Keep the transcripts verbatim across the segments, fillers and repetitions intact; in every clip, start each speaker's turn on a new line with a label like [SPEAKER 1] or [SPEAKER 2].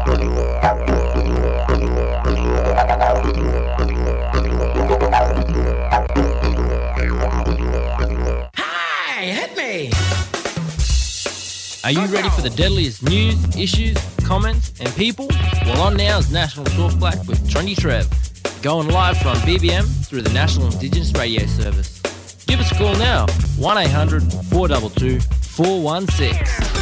[SPEAKER 1] Hey, hit me!
[SPEAKER 2] Are you ready for the deadliest news, issues, comments and people? Well, on now is National Talk Black with Trendy Trev, going live from B B M through the National Indigenous Radio Service. Give us a call now, one eight hundred four two two four one six.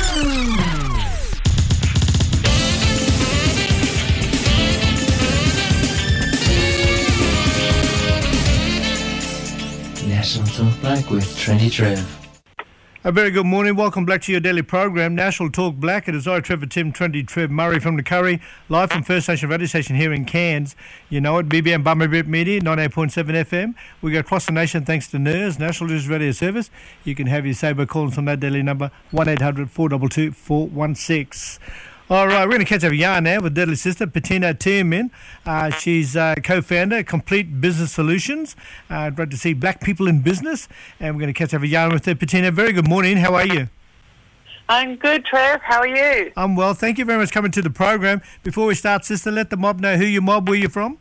[SPEAKER 2] National Talk Black with Trendy Trev.
[SPEAKER 3] A very good morning. Welcome back to your daily program, National Talk Black. It is I, Trevor Tim, Trendy Trev Murray from the Curry, live from First Nation Radio Station here in Cairns. You know it, B B M Bummer Bit Media, ninety-eight point seven F M. We go across the nation thanks to N I R S, National Indigenous Radio Service. You can have your say by calling from that daily number, one eight hundred four two two four one six. All right, we're going to catch up a yarn now with Deadly Sister, Bettina Tierman. Uh, she's uh, co-founder, Complete Business Solutions. Uh, great to see black people in business. And we're going to catch up a yarn with her. Bettina, very good morning. How are you?
[SPEAKER 4] I'm good, Trev. How are you?
[SPEAKER 3] I'm well. Thank you very much for coming to the program. Before we start, sister, let the mob know who your mob, where you're from.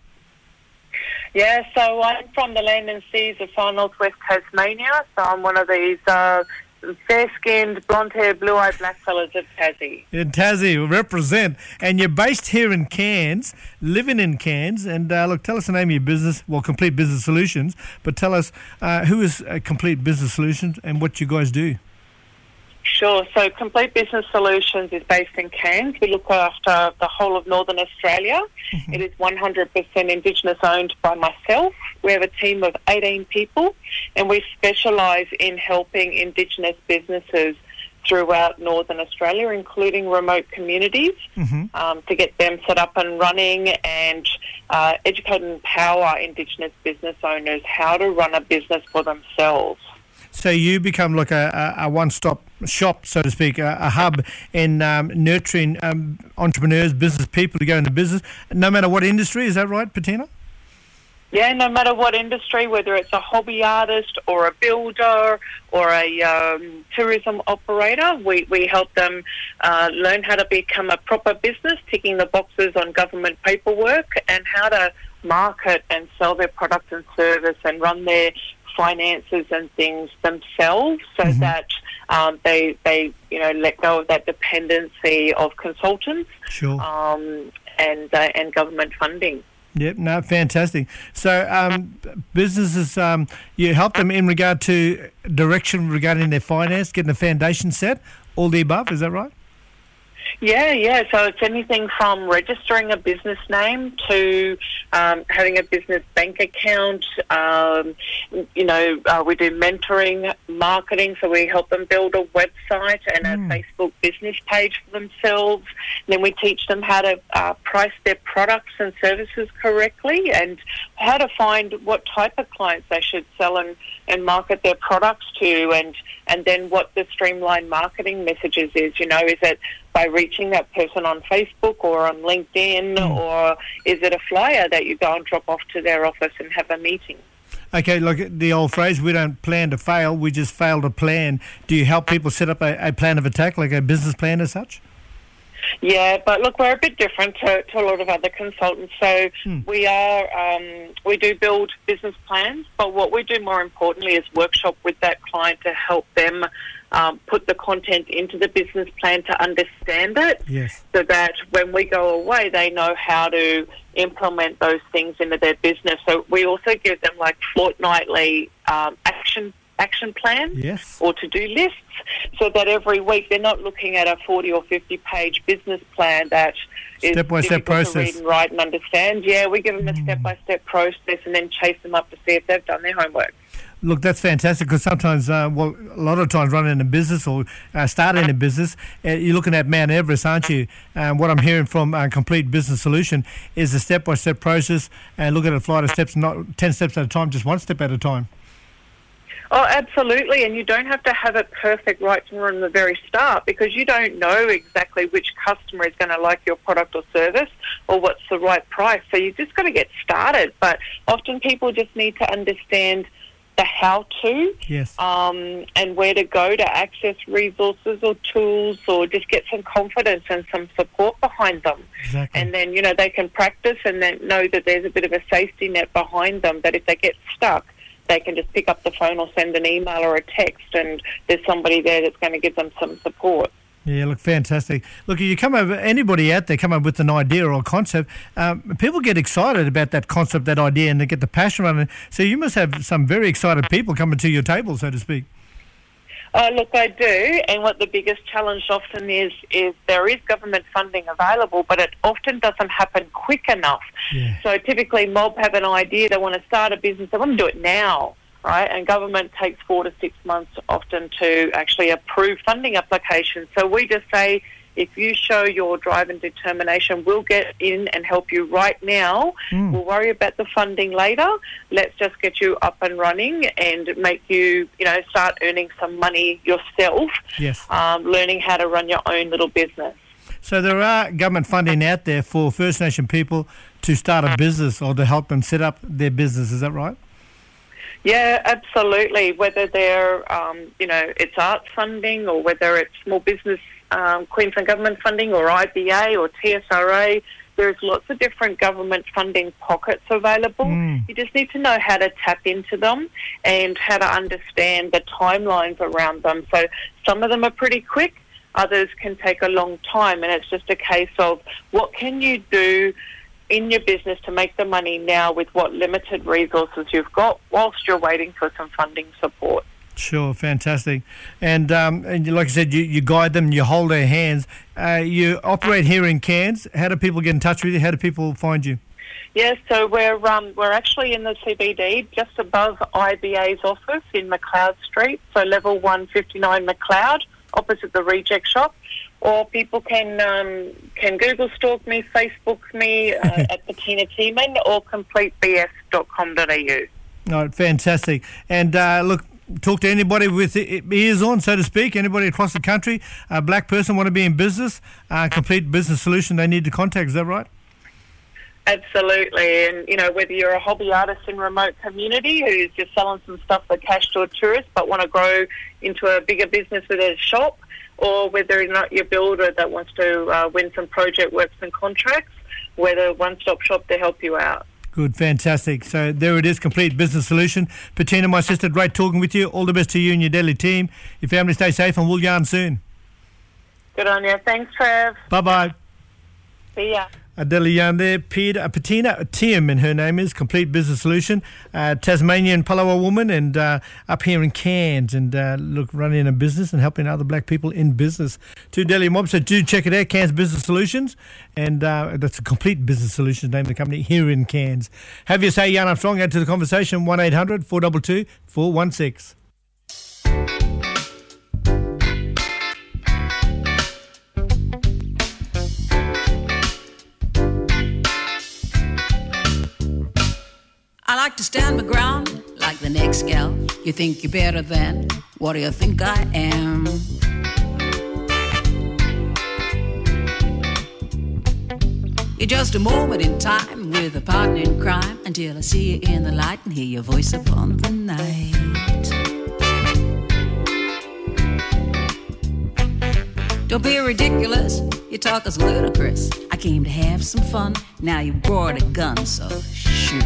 [SPEAKER 4] Yeah, so I'm from the land and seas of far northwest Tasmania. So I'm one of these uh, fair-skinned, blonde-haired, blue-eyed black fellas of Tassie.
[SPEAKER 3] In Tassie, represent. And you're based here in Cairns, living in Cairns. And uh, look, tell us the name of your business, well, Complete Business Solutions. But tell us, uh, who is uh, Complete Business Solutions and what you guys do?
[SPEAKER 4] Sure. So Complete Business Solutions is based in Cairns. We look after the whole of Northern Australia. Mm-hmm. It is one hundred percent Indigenous owned by myself. We have a team of eighteen people, and we specialise in helping Indigenous businesses throughout Northern Australia, including remote communities, mm-hmm. um, to get them set up and running and uh, educate and empower Indigenous business owners how to run a business for themselves.
[SPEAKER 3] So you become like a, a, a one-stop shop, so to speak, a, a hub in um, nurturing um, entrepreneurs, business people to go into business, no matter what industry. Is that right, Bettina?
[SPEAKER 4] Yeah, no matter what industry, whether it's a hobby artist or a builder or a um, tourism operator, we, we help them uh, learn how to become a proper business, ticking the boxes on government paperwork, and how to market and sell their product and service and run their finances and things themselves, so mm-hmm. that um, they they you know let go of that dependency of consultants,
[SPEAKER 3] sure.
[SPEAKER 4] um, and uh, and government funding.
[SPEAKER 3] Yep, no, fantastic. So um, businesses, um, you help them in regard to direction regarding their finance, getting the foundation set, all the above. Is that right?
[SPEAKER 4] Yeah, yeah. So it's anything from registering a business name to um, having a business bank account. Um, you know, uh, we do mentoring, marketing, so we help them build a website and mm. a Facebook business page for themselves. And then we teach them how to uh, price their products and services correctly and how to find what type of clients they should sell and, and market their products to, and, and then what the streamlined marketing messages is. You know, is it by reaching that person on Facebook or on LinkedIn, mm. or is it a flyer that you go and drop off to their office and have a meeting?
[SPEAKER 3] Okay, like the old phrase, we don't plan to fail, we just fail to plan. Do you help people set up a, a plan of attack, like a business plan as such?
[SPEAKER 4] Yeah, but look, we're a bit different to, to a lot of other consultants. So hmm. we are, um, we do build business plans, but what we do more importantly is workshop with that client to help them um, put the content into the business plan to understand it,
[SPEAKER 3] yes.
[SPEAKER 4] so that when we go away, they know how to implement those things into their business. So we also give them like fortnightly um, action action plans,
[SPEAKER 3] yes.
[SPEAKER 4] or to-do lists, so that every week they're not looking at a forty or fifty page business plan that is
[SPEAKER 3] step-by-step process.
[SPEAKER 4] To read and write and understand. Yeah, we give them a step-by-step process and then chase them up to see if they've done their homework.
[SPEAKER 3] Look, that's fantastic, because sometimes, uh, well, a lot of times running a business or uh, starting a business, uh, you're looking at Mount Everest, aren't you? Um, what I'm hearing from uh, Complete Business Solution is a step-by-step process, and look at a flight of steps, not ten steps at a time, just one step at a time.
[SPEAKER 4] Oh, absolutely, and you don't have to have it perfect right from the very start, because you don't know exactly which customer is going to like your product or service or what's the right price. So you just got to get started. But often people just need to understand the how-to,
[SPEAKER 3] yes,
[SPEAKER 4] um, and where to go to access resources or tools, or just get some confidence and some support behind them.
[SPEAKER 3] exactly.
[SPEAKER 4] And then, you know, they can practice and then know that there's a bit of a safety net behind them, that if they get stuck, they can just pick up the phone or send an email or a text, and there's somebody there that's going to give them some support.
[SPEAKER 3] Yeah, look, fantastic. Look, you come over, anybody out there come up with an idea or a concept, um, people get excited about that concept, that idea, and they get the passion around it. So you must have some very excited people coming to your table, so to speak.
[SPEAKER 4] Oh, look, I do, and what the biggest challenge often is, is there is government funding available, but it often doesn't happen quick enough.
[SPEAKER 3] Yeah.
[SPEAKER 4] So typically mob have an idea, they want to start a business, they want to do it now. Right, and government takes four to six months often to actually approve funding applications. So we just say, if you show your drive and determination, we'll get in and help you right now.
[SPEAKER 3] Mm.
[SPEAKER 4] We'll worry about the funding later. Let's just get you up and running and make you, you know, start earning some money yourself.
[SPEAKER 3] Yes.
[SPEAKER 4] Um, learning how to run your own little business.
[SPEAKER 3] So there are government funding out there for First Nation people to start a business or to help them set up their business. Is that right?
[SPEAKER 4] Yeah, absolutely. Whether they're, um, you know, it's arts funding, or whether it's small business um, Queensland government funding, or I B A or T S R A, there's lots of different government funding pockets available.
[SPEAKER 3] Mm.
[SPEAKER 4] You just need to know how to tap into them and how to understand the timelines around them. So some of them are pretty quick, others can take a long time, and it's just a case of what can you do in your business to make the money now with what limited resources you've got, whilst you're waiting for some funding support.
[SPEAKER 3] Sure, fantastic. And, um, and like I said, you, you guide them, you hold their hands. Uh, you operate here in Cairns. How do people get in touch with you? How do people find you?
[SPEAKER 4] Yes, so we're um, we're actually in the C B D, just above I B A's office in McLeod Street, so level one fifty-nine McLeod, opposite the Reject Shop. Or people can um, can Google stalk me, Facebook me uh, at Bettina Tiemann, or complete b s dot com dot a u.
[SPEAKER 3] All right, fantastic. And uh, look, talk to anybody with ears on, so to speak, anybody across the country, a black person want to be in business, uh, Complete Business Solution, they need to contact, is that right?
[SPEAKER 4] Absolutely. And, you know, whether you're a hobby artist in a remote community who's just selling some stuff for cash to a tourist but want to grow into a bigger business with a shop, or whether or not you're a builder that wants to uh, win some project works and contracts, we're a one-stop shop to help you out.
[SPEAKER 3] Good, fantastic. So there it is, Complete Business Solution. Bettina, my sister, great talking with you. All the best to you and your Delhi team. Your family stay safe, and we'll yarn soon.
[SPEAKER 4] Good on you. Thanks, Trev.
[SPEAKER 3] Bye-bye.
[SPEAKER 4] See ya.
[SPEAKER 3] Adele Yarn there, Peter, Bettina Tiemann, her name is, Complete Business Solution, uh, Tasmanian Palawa woman, and uh, up here in Cairns, and uh, look, running a business and helping other black people in business. To Delhi Mob, so do check it out, Cairns Business Solutions, and uh, that's a Complete Business Solutions, name of the company here in Cairns. Have your say, Jan Armstrong, add to the conversation, one eight hundred four two two four one six.
[SPEAKER 1] I like to stand my ground like the next gal. You think you're better than, what do you think I am? You're just a moment in time with a partner in crime, until I see you in the light and hear your voice upon the night. Don't be ridiculous, your talk is ludicrous. I came to have some fun, now you brought a gun, so shoot.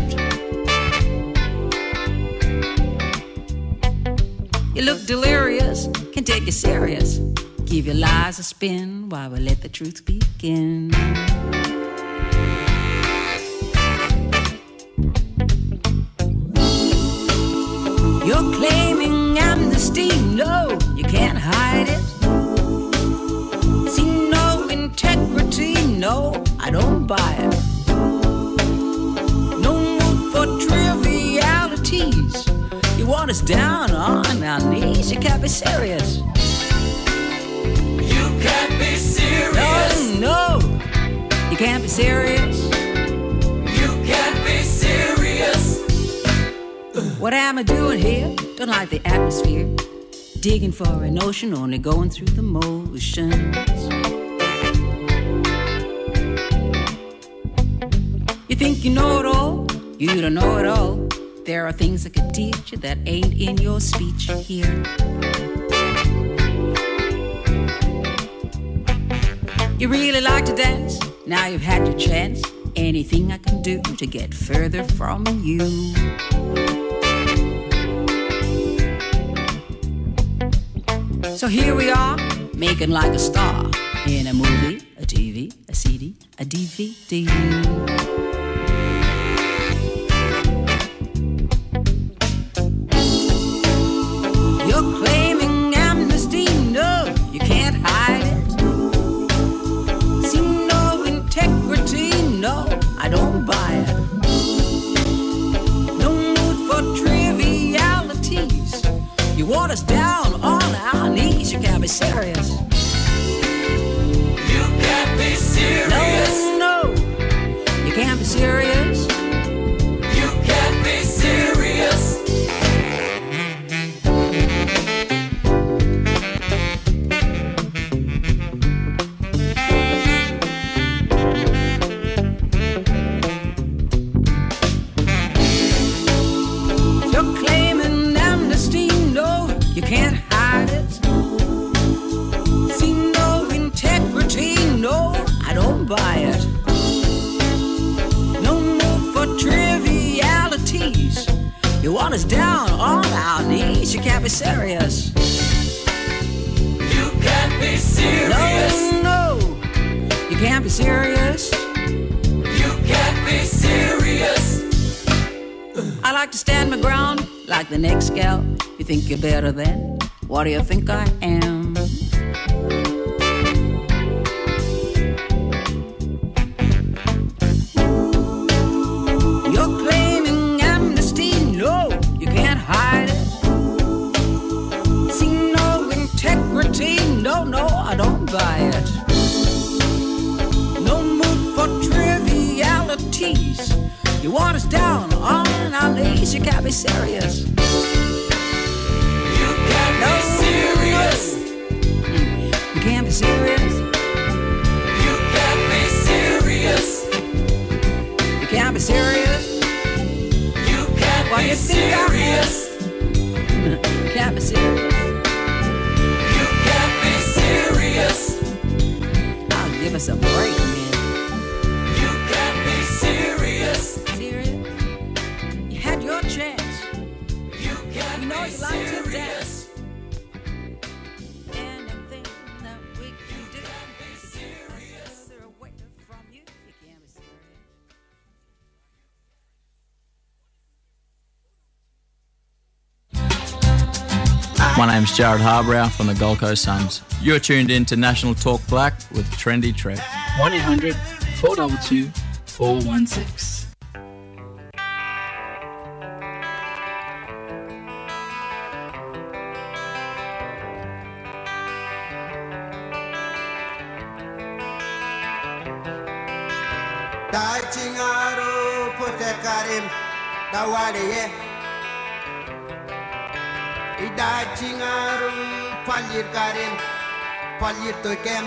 [SPEAKER 1] You look delirious, can take you serious. Give your lies a spin while we let the truth begin. You're claiming amnesty, no, you can't hide it. See no integrity, no, I don't buy it. No mood for trivialities. You want us down on our knees, you can't be serious.
[SPEAKER 5] You can't be serious.
[SPEAKER 1] No, no, you can't be serious.
[SPEAKER 5] You can't be serious.
[SPEAKER 1] What am I doing here? Don't like the atmosphere. Digging for an ocean, only going through the motions. You think you know it all, you don't know it all. There are things I could teach you that ain't in your speech here. You really like to dance, now you've had your chance. Anything I can do to get further from you. So here we are, making like a star in a movie, a T V, a C D, a D V D. You're claiming amnesty, no, you can't hide it. See no integrity, no, I don't buy it. No mood for trivialities. You want us down on our knees, you can't be serious.
[SPEAKER 5] You can't be serious.
[SPEAKER 1] No, no, you can't be serious.
[SPEAKER 5] You can't be serious.
[SPEAKER 1] You're claiming amnesty, no, you can't hide it. See no integrity, no, I don't buy it. No mood for trivialities. You want us down on our knees, you can't be serious.
[SPEAKER 5] You can't be serious.
[SPEAKER 1] No, no, you can't be serious.
[SPEAKER 5] You can't be serious.
[SPEAKER 1] I like to stand my ground like the next gal. You think you're better than? What do you think I am? You're claiming amnesty, no, you can't hide it. See no integrity, no, no, I don't buy it. No mood for trivialities. You want us down on our knees, you can't be serious.
[SPEAKER 5] You can't be serious.
[SPEAKER 1] You can't be serious.
[SPEAKER 5] You can't be serious.
[SPEAKER 1] You can't be serious.
[SPEAKER 5] You can't
[SPEAKER 1] Why
[SPEAKER 5] be
[SPEAKER 1] you think I
[SPEAKER 5] serious.
[SPEAKER 1] You can't be serious.
[SPEAKER 5] You can't be serious.
[SPEAKER 1] I'll give us a break, man.
[SPEAKER 5] You can't be serious.
[SPEAKER 1] Serious? You had your chance.
[SPEAKER 5] You can't
[SPEAKER 1] You know
[SPEAKER 5] be
[SPEAKER 1] you like to
[SPEAKER 5] serious.
[SPEAKER 1] dance. Anything that we can do
[SPEAKER 5] can't be
[SPEAKER 1] to get us
[SPEAKER 5] serious.
[SPEAKER 1] further away from you, you can't be serious.
[SPEAKER 6] My name's Jared Harbrow from the Gold Coast Suns. You're tuned in to National Talk Black with Trendy Trev.
[SPEAKER 7] one eight hundred four two two four one six.
[SPEAKER 8] Dachingaru putekarim dawaliye Idachingaru palir karim palir tokem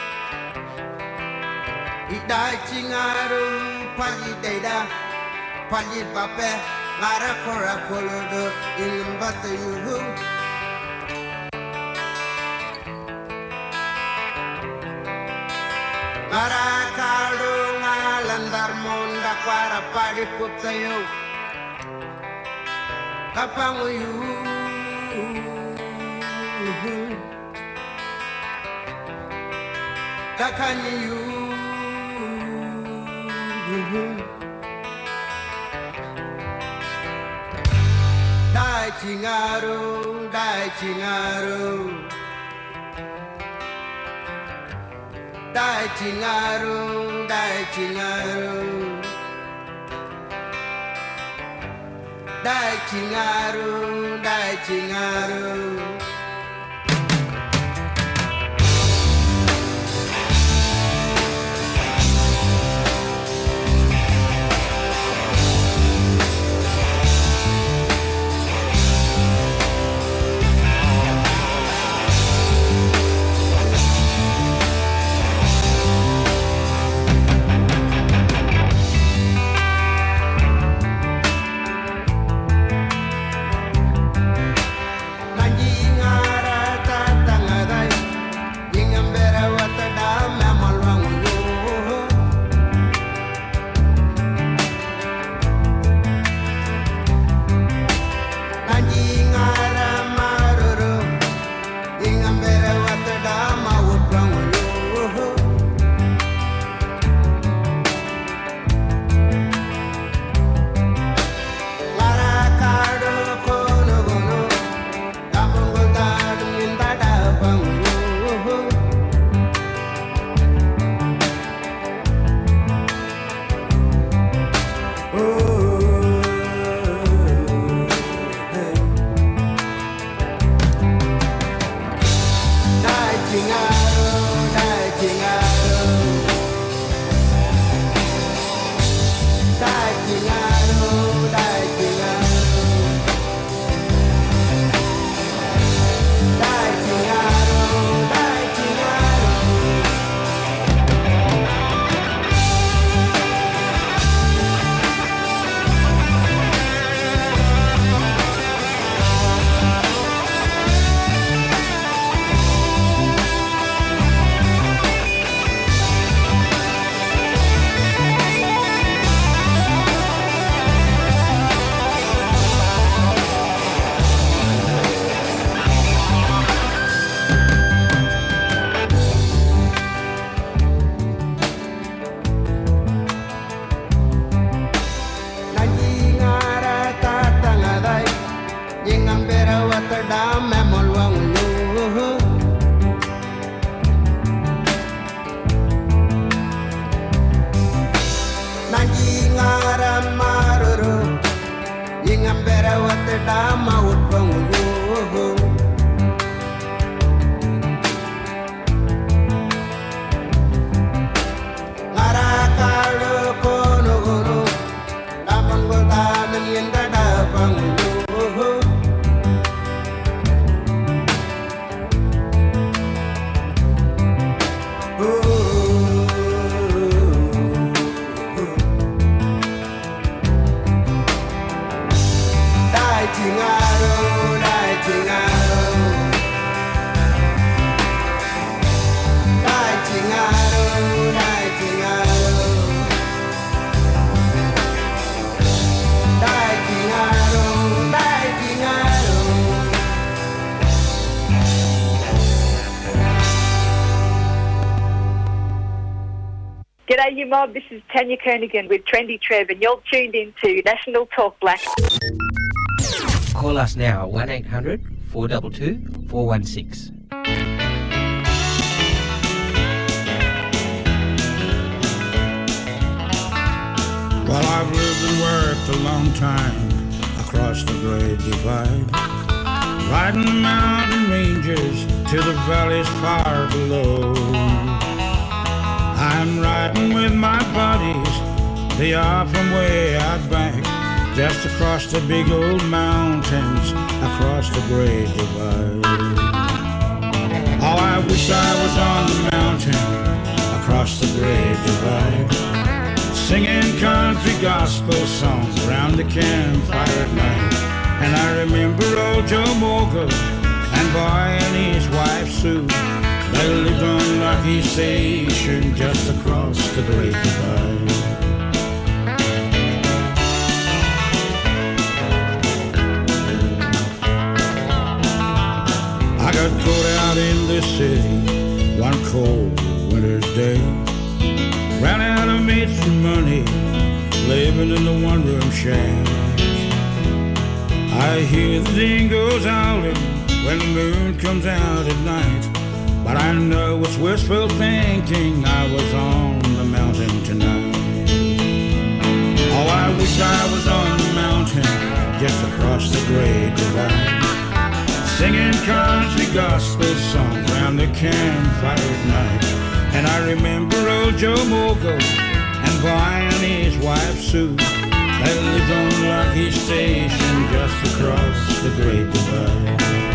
[SPEAKER 8] Idachingaru palir deda palir bape ngara kora kolodo ilm batayuhu ngara kalu ngalandar monda para pari putayo kapanguyu takanyu dai chingaru dai chingaru dai chingaru dai chingaru dai chingaru dai chingaru te da maut pangu Ngara kalo kono kono Daman gota nangin dada pangu
[SPEAKER 9] G'day, you mob. This is Tanya Kernigan with Trendy Trev, and you're tuned in to National Talk Black.
[SPEAKER 10] Call us now, one eight hundred four two two four one six.
[SPEAKER 11] Well, I've lived and worked a long time across the Great Divide, riding the mountain ranges to the valleys far below. I'm riding with my buddies, they are from way out back, just across the big old mountains, across the Great Divide. Oh, I wish I was on the mountain, across the Great Divide, singing country gospel songs around the campfire at night. And I remember old Joe Morgan and Boy and his wife Sue. They lived on Rocky Station just across the Great Divide. I got caught out in the city one cold winter's day. Ran out of made some money, living in the one-room shack. I hear the dingoes howling when the moon comes out at night, but I know it's wishful thinking I was on the mountain tonight. Oh, I wish I was on the mountain just across the Great Divide, singing country gospel songs round the campfire at night. And I remember old Joe Mogo and Boy and his wife Sue. They lived on Rocky Station just across the Great Divide.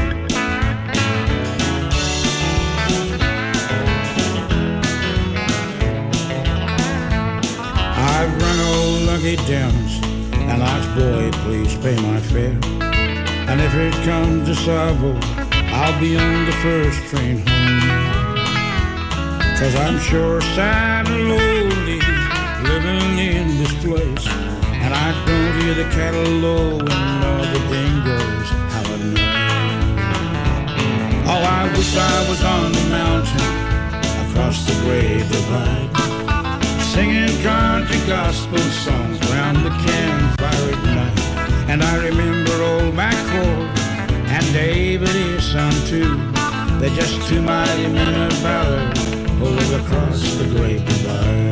[SPEAKER 11] I've run old Lucky Downs and asked boy, please pay my fare. And if it comes to Sabo, I'll be on the first train home. Cause I'm sure sad and lonely living in this place, and I don't hear the cattle lowing or the dingoes howling night. Oh, I wish I was on the mountain across the Great Divide, singing country gospel songs round the campfire at night. And I remember old McCord and David, his son too. They're just two mighty men of valor who live across the Great Divide.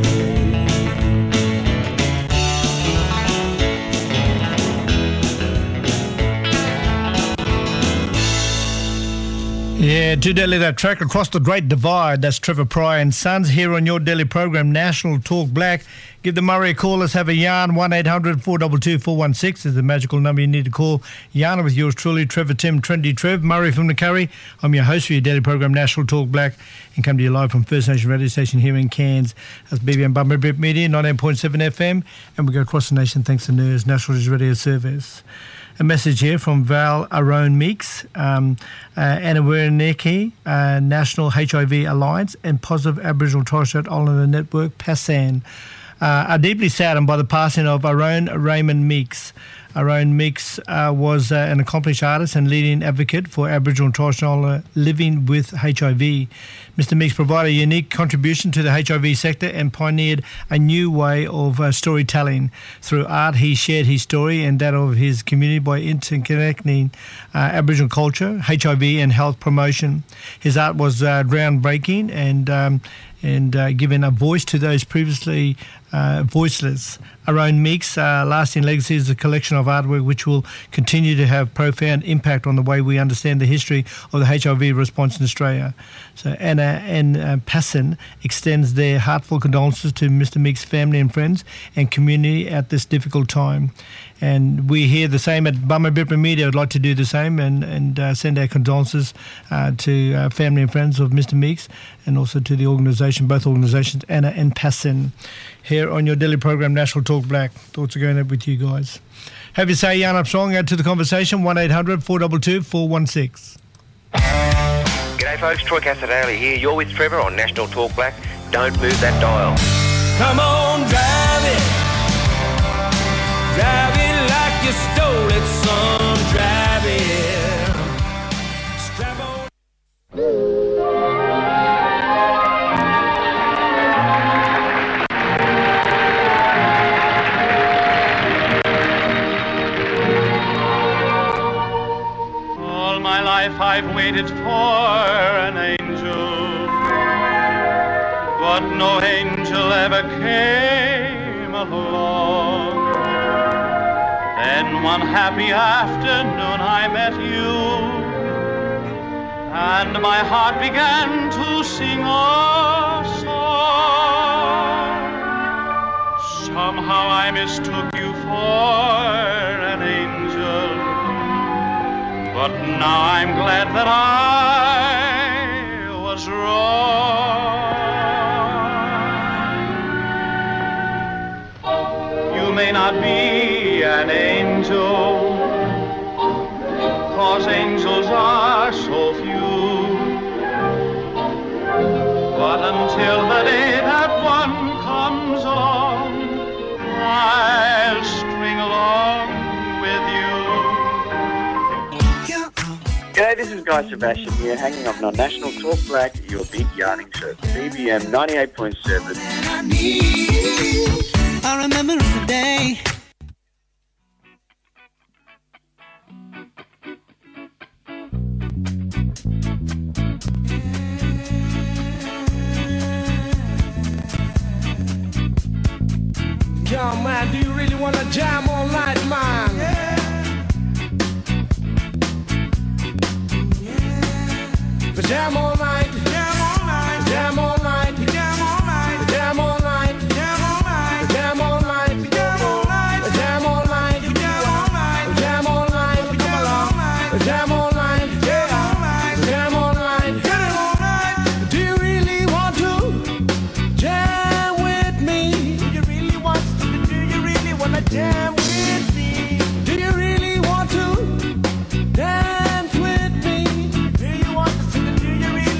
[SPEAKER 3] Yeah, to Delhi, that track across the Great Divide. That's Trevor Pryor and Sons here on your Delhi program, National Talk Black. Give the Murray a call. Let's have a yarn. one eight hundred four two two four one six is the magical number you need to call. Yarn with yours truly, Trevor Tim, Trendy Trev, Murray from the Curry. I'm your host for your Delhi program, National Talk Black, and come to you live from First Nation radio station here in Cairns. That's B B M Bumper Bip Media, ninety-eight point seven F M, and we go across the nation thanks to N E R S, National Radio Service. A message here from Val Arone Meeks, um, uh, Anna Werneke, uh, National H I V Alliance, and Positive Aboriginal and Torres Strait Islander Network, PASAN, uh, are deeply saddened by the passing of Arone Raymond Meeks. Arone Meeks uh, was uh, an accomplished artist and leading advocate for Aboriginal and Torres Strait Islander living with H I V. Mister Meeks provided a unique contribution to the H I V sector and pioneered a new way of uh, storytelling. Through art, he shared his story and that of his community by interconnecting uh, Aboriginal culture, H I V and health promotion. His art was uh, groundbreaking and um, and uh, giving a voice to those previously uh, voiceless. Arone Meeks' uh, lasting legacy is a collection of of artwork which will continue to have profound impact on the way we understand the history of the H I V response in Australia. So Anna and uh, Passon extends their heartfelt condolences to Mister Meek's family and friends and community at this difficult time. And we hear the same at Bummer Bipper Media. I'd like to do the same and, and uh, send our condolences uh, to uh, family and friends of Mister Meeks and also to the organisation, both organisations, Anna and Passon, here on your daily program, National Talk Black. Thoughts are going up with you guys. Have you say Yarn Up Strong, add to the conversation, one eight hundred four two two four one six.
[SPEAKER 12] G'day folks, Troy Casadale here. You're with Trevor on National Talk Black. Don't move that dial.
[SPEAKER 5] Come on, drive it. Drive it like you stole it, son. Drive it. Strap on.
[SPEAKER 13] All my life I've waited for an angel, but no angel ever came along. Then one happy afternoon I met you, and my heart began to sing a song. Somehow I mistook you for an angel, but now I'm glad that I was wrong. You may not be an angel, 'cause angels are so few, but until the day that one comes along, I'll string along with you.
[SPEAKER 14] G'day, this is Guy Sebastian here, hanging on National Talk Black, your big yarning show, B B M ninety-eight point seven.
[SPEAKER 5] I remember the day.
[SPEAKER 15] Yo, man, do you really want to jam all night, man? Yeah. Jam all night. Jam all night. Jam all night. Jam all night. Jam all night. Jam all night. Jam all night. Jam all night. Jam all night. Jam all night. Jam all night. Come along. Jam all night. Jam all night. Jam all night. Jam all night. Do you really want to jam with me? Do you really want to? Do you really want to jam with me? Do you really want to dance with me? Do you want to? Do you really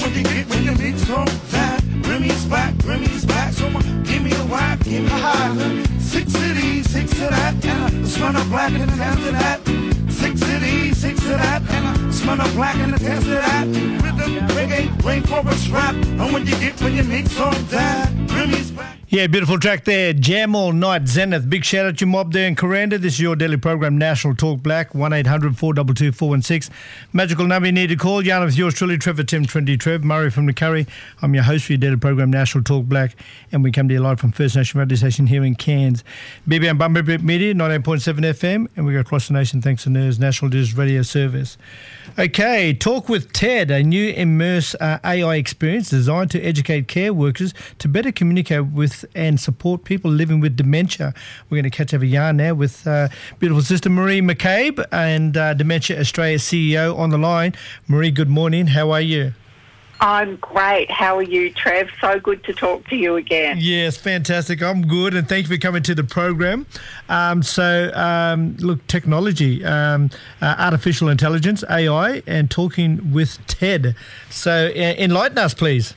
[SPEAKER 11] what you get when you mix all that. Remy's back, Remy's back. So uh, give me a whack, give me a high. Six to these, six to that, and a smell of black and a test of that. Six to these, six to that, and a smell of black and a test of that. Rhythm, reggae, rain chorus rap. And what you get when you mix all that. Remy's back.
[SPEAKER 3] Yeah, beautiful track there. Jam All Night, Zenith. Big shout out to your mob there in Coranda. This is your daily program, National Talk Black, one eight hundred four two two four one six. Magical number you need to call. Yarn with yours truly, Trevor Tim twenty Trev, Murray from the Curry. I'm your host for your daily program, National Talk Black, and we come to you live from First Nation Radio Station here in Cairns. B B M Bumblebee Media, ninety-eight point seven F M, and we go across the nation thanks to N E R S National News Radio Service. Okay, Talk with Ted, a new Immerse uh, A I experience designed to educate care workers to better communicate with and support people living with dementia. We're going to catch up a yarn now with uh, beautiful sister Marie McCabe and uh, Dementia Australia C E O on the line. Marie, good morning. How are you?
[SPEAKER 4] I'm great. How are you, Trev? So good to talk to you again.
[SPEAKER 3] Yes, fantastic. I'm good, and thank you for coming to the program. Um, so, um, look, technology, um, uh, artificial intelligence, A I, and talking with Ted. So, uh, enlighten us, please.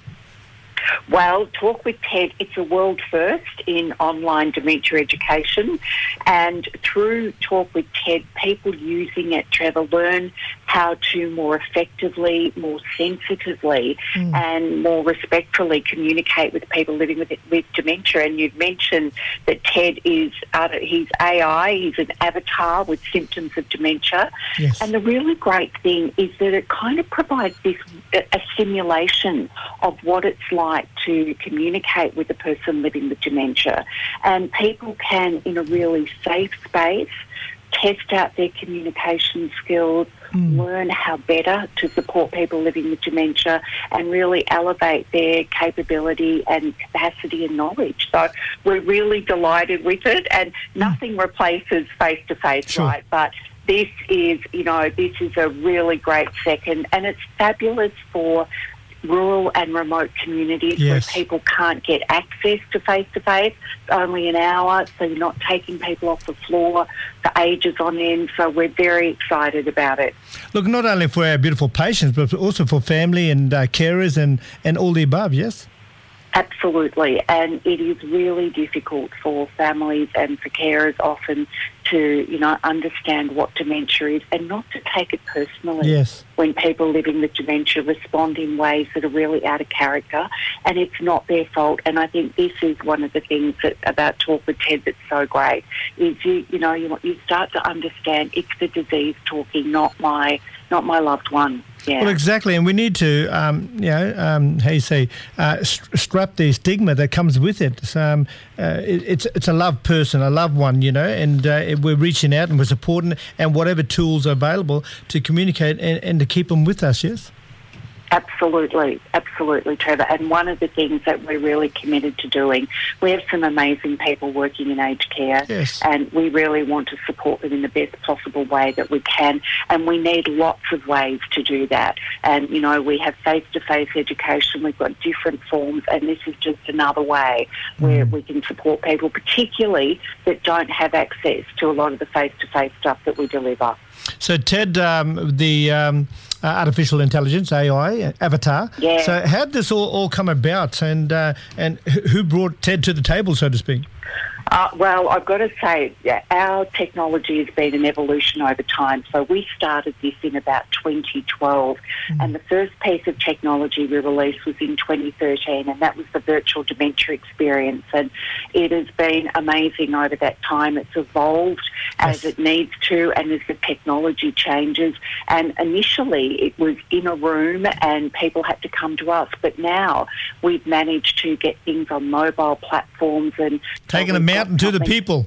[SPEAKER 4] Well, Talk with Ted, it's a world first in online dementia education, and through Talk with Ted, people using it, Trevor, learn how to more effectively, more sensitively mm. and more respectfully communicate with people living with with dementia. And you'd mentioned that Ted is, uh, he's A I, he's an avatar with symptoms of dementia.
[SPEAKER 3] Yes.
[SPEAKER 4] And the really great thing is that it kind of provides this a simulation of what it's like to communicate with a person living with dementia. And people can, in a really safe space, test out their communication skills, mm. learn how better to support people living with dementia, and really elevate their capability and capacity and knowledge. So we're really delighted with it, and nothing mm. replaces face-to-face,
[SPEAKER 3] sure.
[SPEAKER 4] right? But this is, you know, this is a really great second, and it's fabulous for rural and remote communities
[SPEAKER 3] yes.
[SPEAKER 4] where people can't get access to face-to-face, only an hour, so you're not taking people off the floor for ages on end. So we're very excited about it.
[SPEAKER 3] Look, not only for our beautiful patients, but also for family and uh, carers and, and all the above, yes?
[SPEAKER 4] Absolutely, and it is really difficult for families and for carers often to, you know, understand what dementia is and not to take it personally.
[SPEAKER 3] Yes.
[SPEAKER 4] When people living with dementia respond in ways that are really out of character, and it's not their fault. And I think this is one of the things that about Talk with Ted that's so great is you, you know, you, you start to understand it's the disease talking, not my, not my loved one. Yeah.
[SPEAKER 3] Well, exactly, and we need to, um, you know, um, how you say, uh, st- strap the stigma that comes with it. So, um, uh, it. It's it's a loved person, a loved one, you know, and uh, we're reaching out and we're supporting, and whatever tools are available to communicate and, and to keep them with us. Yes.
[SPEAKER 4] Absolutely, absolutely, Trevor. And one of the things that we're really committed to doing, we have some amazing people working in aged care,
[SPEAKER 3] yes.
[SPEAKER 4] and we really want to support them in the best possible way that we can. And we need lots of ways to do that. And, you know, we have face-to-face education, we've got different forms, and this is just another way where we can support people, particularly that don't have access to a lot of the face-to-face stuff that we deliver.
[SPEAKER 3] So, Ted, um, the um, uh, artificial intelligence, A I, avatar.
[SPEAKER 4] Yeah.
[SPEAKER 3] So how did this all, all come about, and uh, and who brought Ted to the table, so to speak?
[SPEAKER 4] Uh, well, I've got to say, yeah, our technology has been an evolution over time. So we started this in about twenty twelve, mm. and the first piece of technology we released was in twenty thirteen, and that was the virtual dementia experience. And it has been amazing over that time. It's evolved yes. as it needs to, and as the technology changes. And initially, it was in a room, and people had to come to us. But now we've managed to get things on mobile platforms and
[SPEAKER 3] taking them out into the people.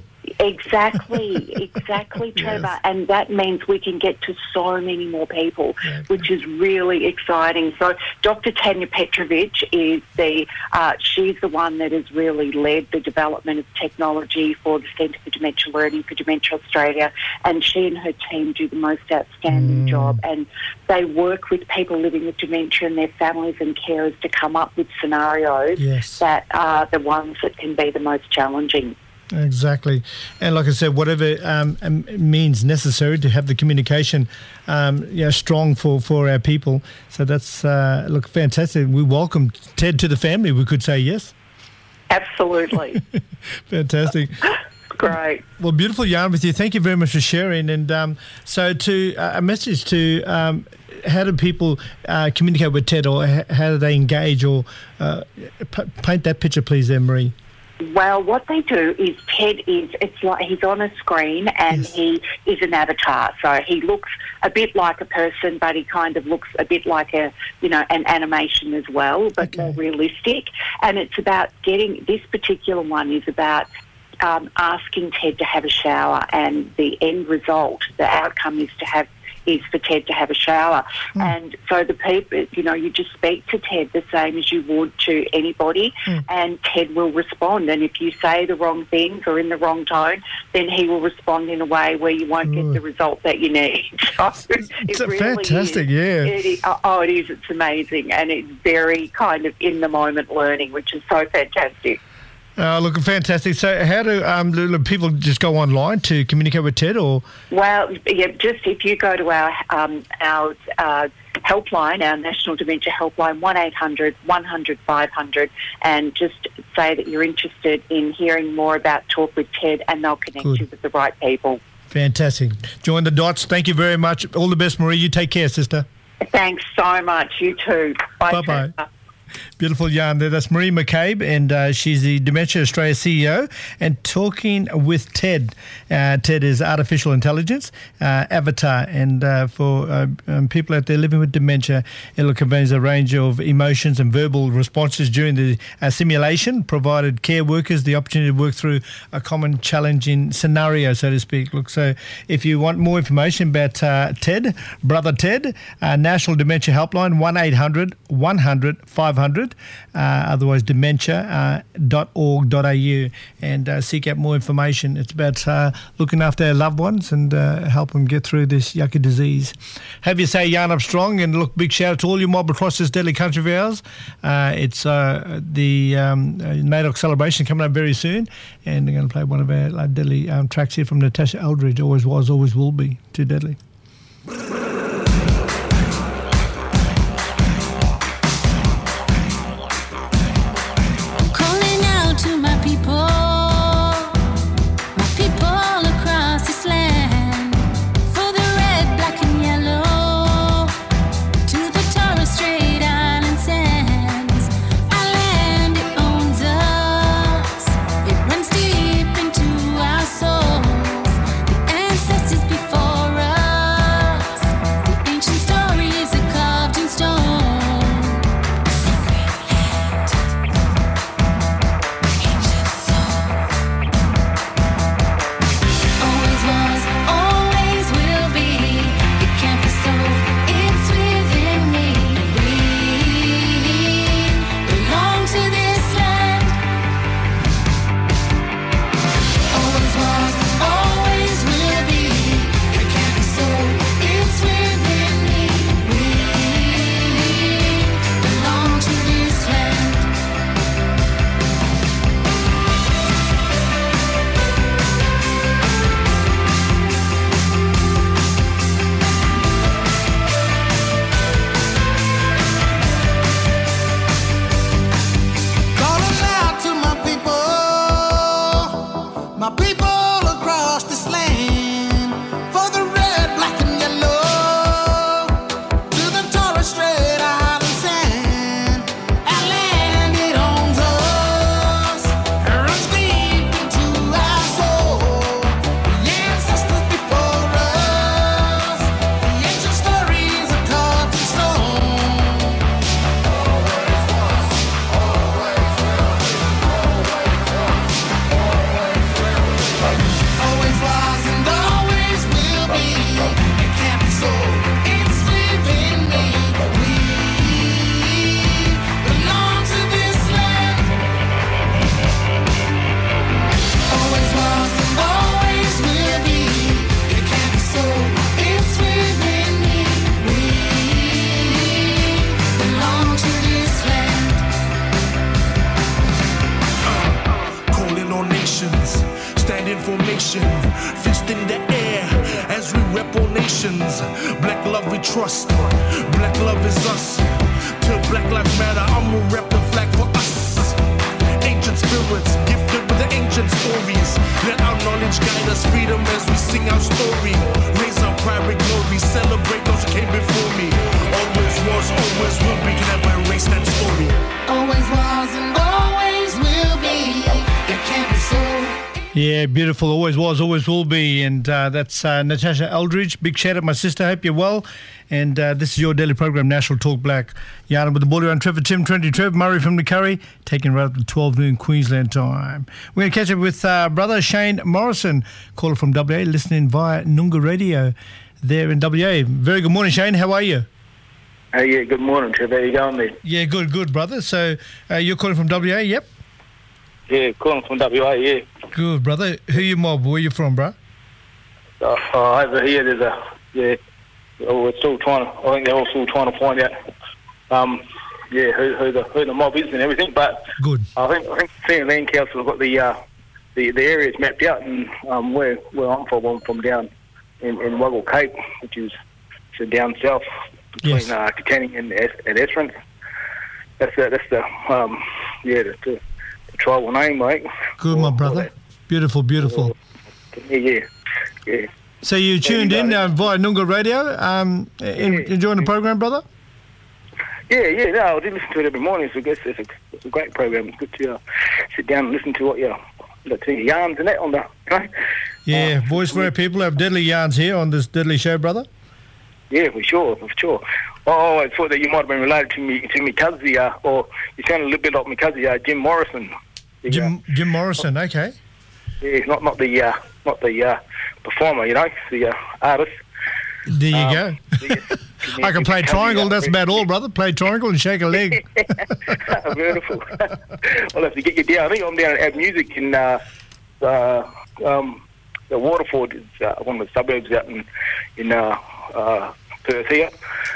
[SPEAKER 4] Exactly, exactly, Trevor. Yes. And that means we can get to so many more people, exactly. which is really exciting. So Doctor Tanya Petrovich is the, uh, she's the one that has really led the development of technology for the Centre for Dementia Learning for Dementia Australia, and she and her team do the most outstanding mm. job. And they work with people living with dementia and their families and carers to come up with scenarios
[SPEAKER 3] yes.
[SPEAKER 4] that are the ones that can be the most challenging.
[SPEAKER 3] Exactly. And like I said, whatever um, means necessary to have the communication um, you know, strong for, for our people. So that's, uh, look, fantastic. We welcome Ted to the family, we could say, yes?
[SPEAKER 4] Absolutely.
[SPEAKER 3] Fantastic.
[SPEAKER 4] Great.
[SPEAKER 3] Well, beautiful yarn with you. Thank you very much for sharing. And um, so to uh, a message to um, how do people uh, communicate with Ted, or h- how do they engage, or uh, p- paint that picture, please, there, Marie.
[SPEAKER 16] Well, what they do is Ted is, it's like he's on a screen and yes. he is an avatar. So he looks a bit like a person, but he kind of looks a bit like a, you know, an animation as well, but okay. more realistic. And it's about getting, this particular one is about um, asking Ted to have a shower, and the end result, the outcome is to have is for Ted to have a shower. Mm. And so the people, you know, you just speak to Ted the same as you would to anybody, mm. and Ted will respond. And if you say the wrong things or in the wrong tone, then he will respond in a way where you won't mm. get the result that you need. So it
[SPEAKER 3] it's
[SPEAKER 16] really
[SPEAKER 3] fantastic,
[SPEAKER 16] is.
[SPEAKER 3] yeah.
[SPEAKER 16] It is, oh, it is. It's amazing. And it's very kind of in-the-moment learning, which is so fantastic.
[SPEAKER 3] Uh, look, fantastic. So how do um, do people just go online to communicate with Ted, or?
[SPEAKER 16] Well, yeah, just if you go to our um, our uh, helpline, our National Dementia Helpline, one eight hundred one hundred five hundred, and just say that you're interested in hearing more about Talk with Ted, and they'll connect Good. you with the right people.
[SPEAKER 3] Fantastic. Join the dots. Thank you very much. All the best, Marie. You take care, sister.
[SPEAKER 16] Thanks so much. You too. Bye.
[SPEAKER 3] Bye-bye. Trevor. Beautiful yarn there. That's Marie McCabe, and uh, she's the Dementia Australia C E O, and talking with Ted. Uh, Ted is artificial intelligence, uh, avatar, and uh, for uh, um, people out there living with dementia, it conveys a range of emotions and verbal responses during the uh, simulation, provided care workers the opportunity to work through a common challenging scenario, so to speak. Look, so if you want more information about uh, Ted, Brother Ted, uh, National Dementia Helpline, one eight hundred one hundred five hundred, uh, otherwise dementia dot org dot a u, and uh, seek out more information. It's about uh, looking after our loved ones and uh, help them get through this yucky disease. Have you say yarn up strong, and look, big shout out to all you mob across this deadly country of ours. Uh, it's uh, the um, NAIDOC celebration coming up very soon, and they're going to play one of our uh, deadly um, tracks here from Natasha Eldridge, Always Was, Always Will Be, Too Deadly.
[SPEAKER 17] Before us, nation, fist in the air as we rep all nations. Black love we trust, black love is us. Till Black Lives Matter, I'ma rep the flag for us. Ancient spirits, gifted with the ancient stories. Let our knowledge guide us, freedom as we sing our story. Raise our pride with glory, celebrate those who came before me. Always was, always will be, can never erase that story.
[SPEAKER 18] Always was and always will be. It can't be so.
[SPEAKER 3] Yeah, beautiful. Always was, always will be. And uh, that's uh, Natasha Eldridge. Big shout out, my sister. Hope you're well. And uh, this is your daily program, National Talk Black. Yarn with the ball around Trevor, Tim, Trendy Trev, Murray from the Curry, taking right up to twelve noon Queensland time. We're going to catch up with uh, brother Shane Morrison, caller from W A, listening via Noongar Radio there in W A. Very good morning, Shane. How are you?
[SPEAKER 19] Uh, yeah, good morning, Trevor. How you going there?
[SPEAKER 3] Yeah, good, good, brother. So uh, you're calling from W A, yep?
[SPEAKER 19] Yeah, calling from W A, yeah.
[SPEAKER 3] Good, brother. Who you mob? Where you from, bro?
[SPEAKER 19] Uh, uh, over here, there's a, yeah, well, we're still trying to, I think they're all still trying to find out, um, yeah, who, who, the, who the mob is and everything, but
[SPEAKER 3] good.
[SPEAKER 19] I think I think Senior Land Council have got the, uh, the, the areas mapped out, and um, where, where I'm from, I'm from down in, in Waggle Cape, which is so down south between
[SPEAKER 3] yes.
[SPEAKER 19] uh, Katanning and, and Esperance. That's the, that's the um, yeah, the, the, the tribal name, mate.
[SPEAKER 3] Good, my brother. Beautiful, beautiful.
[SPEAKER 19] Yeah, yeah, yeah.
[SPEAKER 3] So you tuned in uh, via Noongar Radio, um, in,
[SPEAKER 19] Yeah.
[SPEAKER 3] enjoying the program, brother?
[SPEAKER 19] Yeah, yeah, no, I did listen to it every morning, so I guess it's a, it's a great program. It's good to uh, sit down and listen to what your, to your yarns and that on the, you know?
[SPEAKER 3] Yeah,
[SPEAKER 19] Uh,
[SPEAKER 3] voice for our people. Have deadly yarns here on this deadly show, brother.
[SPEAKER 19] Yeah, for sure, for sure. Oh, I thought that you might have been related to me, to me cousin, uh, or you sound a little bit like my cousin, uh, Jim Morrison. The,
[SPEAKER 3] Jim Jim Morrison, okay.
[SPEAKER 19] Yeah, not not the uh, not the uh, performer, you know, the uh, artist.
[SPEAKER 3] There you
[SPEAKER 19] Um,
[SPEAKER 3] go. I can play triangle, that's about all, brother. Play triangle and shake a leg.
[SPEAKER 19] Beautiful. I'll have to get you down. I think I'm down at Ab Music in uh, uh, um, the Waterford. It's uh, one of the suburbs out in in uh, uh, Perth here.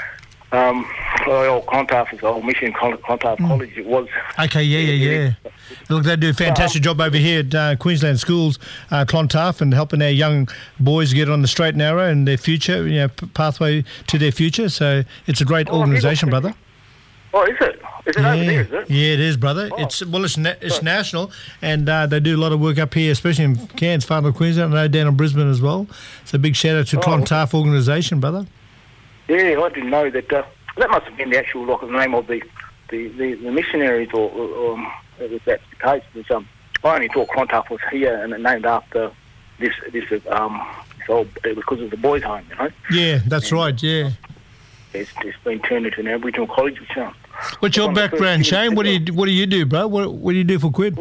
[SPEAKER 19] Um, the old Clontarf, the old Mission Clontarf
[SPEAKER 3] Mm.
[SPEAKER 19] College. It was.
[SPEAKER 3] Okay, yeah, yeah, yeah. Look, they do a fantastic job over here at uh, Queensland Schools, uh, Clontarf, and helping our young boys get on the straight and narrow and their future, you know, p- pathway to their future. So it's a great
[SPEAKER 19] Oh,
[SPEAKER 3] organisation,
[SPEAKER 19] yeah.
[SPEAKER 3] brother.
[SPEAKER 19] Oh, is it? Is it
[SPEAKER 3] yeah.
[SPEAKER 19] over there? Is it?
[SPEAKER 3] Yeah, it is, brother.
[SPEAKER 19] Oh.
[SPEAKER 3] It's well, it's na- it's national, and uh, they do a lot of work up here, especially in Cairns, far north Queensland, and I know down in Brisbane as well. So big shout out to
[SPEAKER 19] Oh.
[SPEAKER 3] Clontarf organisation, brother.
[SPEAKER 19] Yeah, I didn't know that. Uh, that must have been the actual like, the name of the the, the, the missionaries, or, or um, if that's the case. Because, um, I only thought Clontarf was here and it named after this this um this old, because of the boys' home, you know.
[SPEAKER 3] Yeah, that's right. Yeah.
[SPEAKER 19] It's, it's been turned into an Aboriginal college. Which, um,
[SPEAKER 3] What's your
[SPEAKER 19] one of the
[SPEAKER 3] background,
[SPEAKER 19] first
[SPEAKER 3] Shane? What do you what do you do, bro? What what do you do for quid?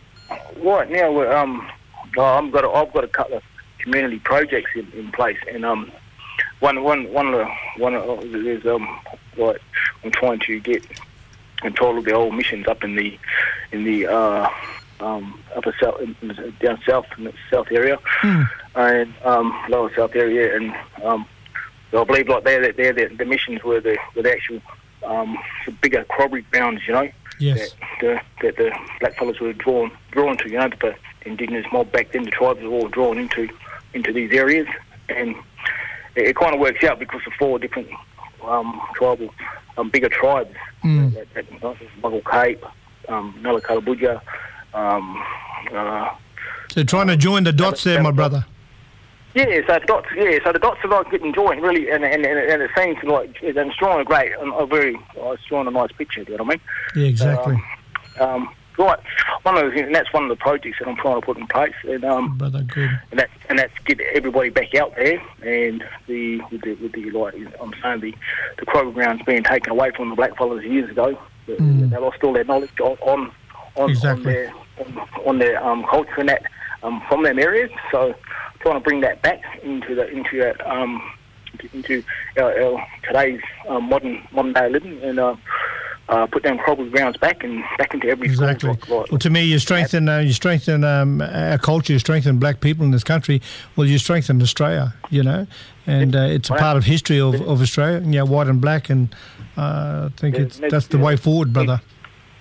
[SPEAKER 19] Right now, we're, um, oh, I've got a, I've got a couple of community projects in, in place, and um, one one one of the one of there's um, like I'm trying to get control of the old missions up in the in the uh, um, upper south, in, in, down south in the south area,
[SPEAKER 3] Hmm.
[SPEAKER 19] and um, lower south area, and um, so I believe like they're the, they're the, the missions were the were the actual um, the bigger corroboree grounds, you know.
[SPEAKER 3] Yes.
[SPEAKER 19] That the, that the blackfellas were drawn drawn to, you know, the indigenous mob back then, the tribes were all drawn into into these areas, and it, it kind of works out because of four different um, tribal um, bigger tribes,
[SPEAKER 3] Mm.
[SPEAKER 19] that, that, that, Muggle Cape, um, Nalakalabuja. Um, uh,
[SPEAKER 3] So trying to join the dots there, my brother.
[SPEAKER 19] yeah, so the dots, yeah, so the dots are like getting joined really, and and, and, and it seems like and it's drawing a great, a very, uh, it's drawing a nice picture. Do you know what I mean?
[SPEAKER 3] Yeah, exactly.
[SPEAKER 19] Um, um, right, one of the things, and that's one of the projects that I'm trying to put in place, and um,
[SPEAKER 3] brother, good.
[SPEAKER 19] and that and that's get everybody back out there, and the with the, with the like I'm saying the the Kroger grounds being taken away from the blackfellas years ago.
[SPEAKER 3] Mm.
[SPEAKER 19] They lost all their knowledge on on on,
[SPEAKER 3] Exactly.
[SPEAKER 19] on their on, on their um, culture and that um, from them areas. So trying to bring that back into the into that um, into our, our today's um, modern modern day living, and uh, uh, put them Kroger grounds back and back into every school.
[SPEAKER 3] Exactly.
[SPEAKER 19] Like, like,
[SPEAKER 3] Well, to me, you strengthen uh, you strengthen um, our culture, you strengthen black people in this country. Well, you strengthen Australia, you know, and uh, it's a part of history of, of Australia. Yeah, white and black, and uh, I think
[SPEAKER 19] Yeah,
[SPEAKER 3] it's that's the
[SPEAKER 19] yeah.
[SPEAKER 3] way forward, brother.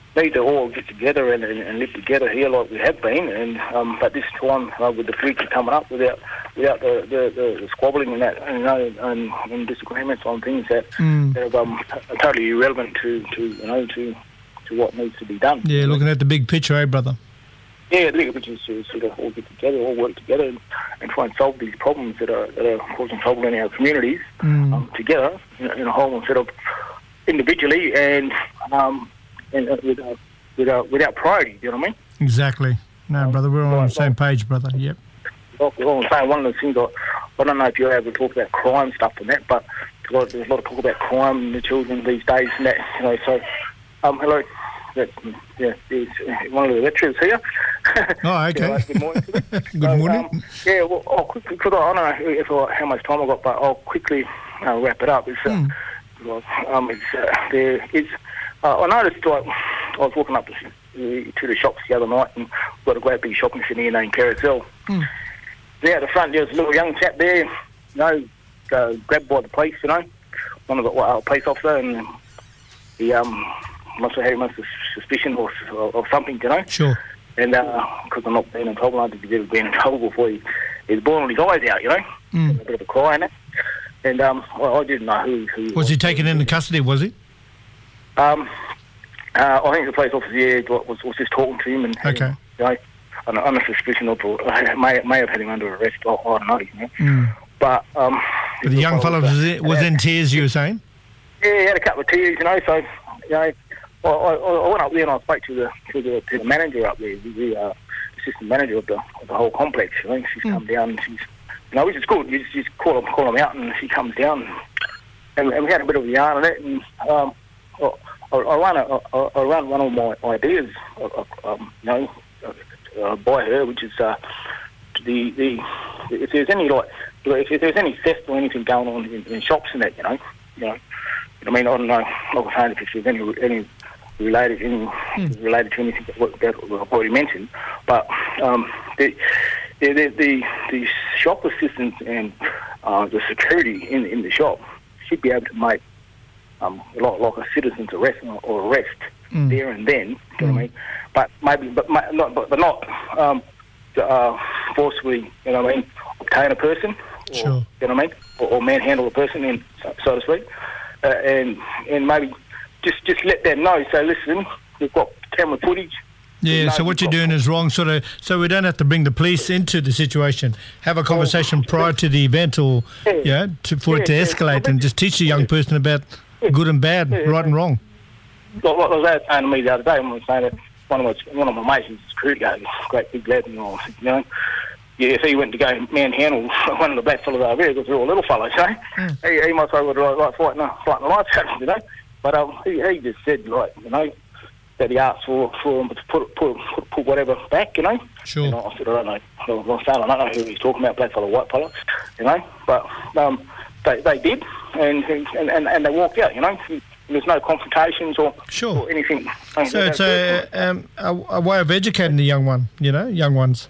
[SPEAKER 19] need to all get together and, and, and live together here like we have been, and um, but this time uh, with the future coming up without without the, the, the, the squabbling and that, you know, and, and disagreements on things that,
[SPEAKER 3] Mm.
[SPEAKER 19] that are, um, are totally irrelevant to, to you know to to what needs to be done.
[SPEAKER 3] Yeah, looking at the big picture, eh, brother?
[SPEAKER 19] Yeah, the bigger picture is to sort of all get together, all work together, and, and try and solve these problems that are that are causing trouble in our communities
[SPEAKER 3] Mm.
[SPEAKER 19] um, together in, a- in a whole instead of individually and um and uh, without without without priority. Do you know what I mean?
[SPEAKER 3] Exactly. No, brother, we're all on the same page, brother. Yep.
[SPEAKER 19] Like, like I'm saying, one of the things I, I don't know if you're able to talk about crime stuff and that, but there's a lot, there's a lot of talk about crime and the children these days and that. You know, so um, hello. That, yeah, there's uh, one of the lecturers here.
[SPEAKER 3] Oh, okay.
[SPEAKER 19] Yeah, good morning to them.
[SPEAKER 3] Good
[SPEAKER 19] So,
[SPEAKER 3] morning.
[SPEAKER 19] Um, yeah, well, I'll quickly, because I don't know if I, how much time I've got, but I'll quickly uh, wrap it up. It's, uh, well, um, it's, uh, there, it's, uh, I noticed, like, I was walking up to, to the shops the other night and got a great big shopping centre here named Carousel.
[SPEAKER 3] Mm.
[SPEAKER 19] There at the front, there was a little young chap there, you know, uh, grabbed by the police, you know, one of the uh, police officer, and he um, must have had much suspicion or, or, or something, you know.
[SPEAKER 3] Sure.
[SPEAKER 19] And because I'm not being in trouble, I think he's ever been in trouble before he, he was born with his eyes out, you know.
[SPEAKER 3] Mm.
[SPEAKER 19] A bit of a cry in it. And um, well, I didn't know who, who
[SPEAKER 3] Was he taken into custody, was he?
[SPEAKER 19] Um, uh, I think the police officer yeah, was, was just talking to him, and,
[SPEAKER 3] Okay.
[SPEAKER 19] and you know, on a, on a suspicion of uh, may may have had him under arrest. I, I don't know, you know.
[SPEAKER 3] Mm.
[SPEAKER 19] But um,
[SPEAKER 3] But the young fellow was, in, was in tears, you were saying?
[SPEAKER 19] yeah, he had a couple of tears, you know. So you know, I, I, I went up there and I spoke to the to the, to the manager up there, the, the uh, assistant manager of the of the whole complex. I think she's come down and she's, you know, which is good. You just, just call them call them out, and she comes down, and, and we had a bit of a yarn on it, and um. I, I I run, a, I, I run one of my ideas, uh, um, you know, uh, by her, which is uh, the the if there's any like if, if there's any theft or anything going on in, in shops and that, you know, you know, I mean, I don't know, like I'm saying, if there's any any related any
[SPEAKER 3] Mm.
[SPEAKER 19] related to anything that, that I've already mentioned, but um, the, the the the the shop assistants and uh, the security in in the shop should be able to make. Um, like, like a citizen's arrest or arrest
[SPEAKER 3] Mm.
[SPEAKER 19] there and then, you know what I mean? But maybe, but ma- not, but, but not um, to, uh, forcefully, you know what I mean? Obtain a person, or,
[SPEAKER 3] Sure.
[SPEAKER 19] you know what I mean? Or, or manhandle a person, in, so, so to speak, uh, and and maybe just just let them know. So listen, we've got camera footage.
[SPEAKER 3] Yeah,
[SPEAKER 19] No,
[SPEAKER 3] so what
[SPEAKER 19] you've
[SPEAKER 3] you're doing is wrong, sort of, so we don't have to bring the police into the situation. Have a conversation prior to the event or,
[SPEAKER 19] Yeah.
[SPEAKER 3] yeah, to, for it to
[SPEAKER 19] Yeah, yeah.
[SPEAKER 3] escalate and just teach the young person about good and bad,
[SPEAKER 19] Yeah.
[SPEAKER 3] right and wrong.
[SPEAKER 19] Like, like they were saying to me the other day, I was saying that one of my one of my mates is a security guard, this great big lad, you know, you know. Yeah, if he went to go manhandle one of the black fellas over there, because they're all little fellas, you know,
[SPEAKER 3] Mm.
[SPEAKER 19] he, he might say, well, like, like fighting, the, fighting the lights out, you know. But um, he, he just said, like, you know, that he asked for for him to put put put, put whatever back, you know.
[SPEAKER 3] Sure.
[SPEAKER 19] You know, I said, I don't know. I was saying, I don't know who he's talking about, black fella, white fella, you know. But um, they they did, and and, and, and they walked out, you know. There's no confrontations or,
[SPEAKER 3] Sure.
[SPEAKER 19] or anything.
[SPEAKER 3] So it's a, um, a, a way of educating the young one, you know, young ones,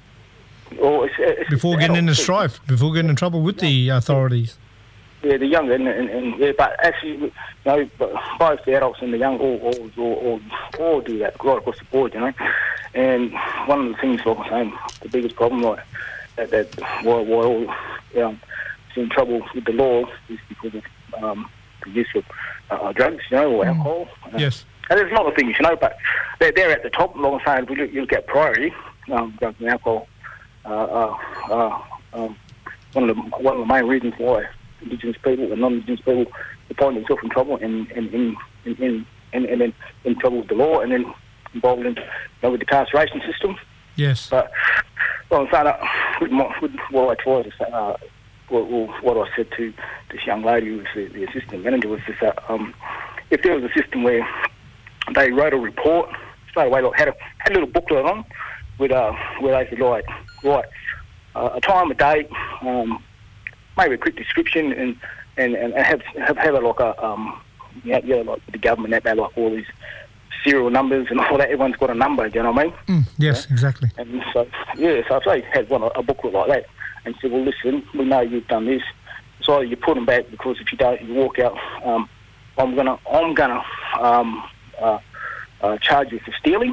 [SPEAKER 19] Or it's, it's
[SPEAKER 3] before getting into strife, before getting in trouble with the authorities.
[SPEAKER 19] Yeah, the young and, and, and yeah, but actually, you know, both the adults and the young all all, all, all, all do that right across the board, you know. And one of the things, like I'm saying, the biggest problem, like that, that why why all um, is in trouble with the law is because of um, the use of uh, drugs, you know, or alcohol. Uh,
[SPEAKER 3] Yes.
[SPEAKER 19] And there's a lot of things, you know, but they're, they're at the top. Like I'm saying, if you look, you look at priority, um, drugs and alcohol. Uh, uh, uh, um, one of the one of the main reasons why Indigenous people and non-Indigenous people find themselves in trouble and and in in in, in, in, in, in trouble with the law, and then involved in, you know, with the incarceration system.
[SPEAKER 3] Yes.
[SPEAKER 19] But well, I'm saying that with, my, with what I tried to say, uh, what, what I said to this young lady, who was the, the assistant manager, was just that um, if there was a system where they wrote a report straight away, like had a had a little booklet on with uh where they could like write uh, a time, a date, um, maybe a quick description, and and, and have have have a, like a um yeah, yeah like the government that they like all these serial numbers and all that. Everyone's got a number. Do you know what I mean?
[SPEAKER 3] Mm, yes, yeah? Exactly.
[SPEAKER 19] And so yeah, so if they had one a booklet like that and said, well, listen, we know you've done this. So either you put them back, because if you don't, you walk out. Um, I'm gonna I'm gonna um uh uh, charges for stealing,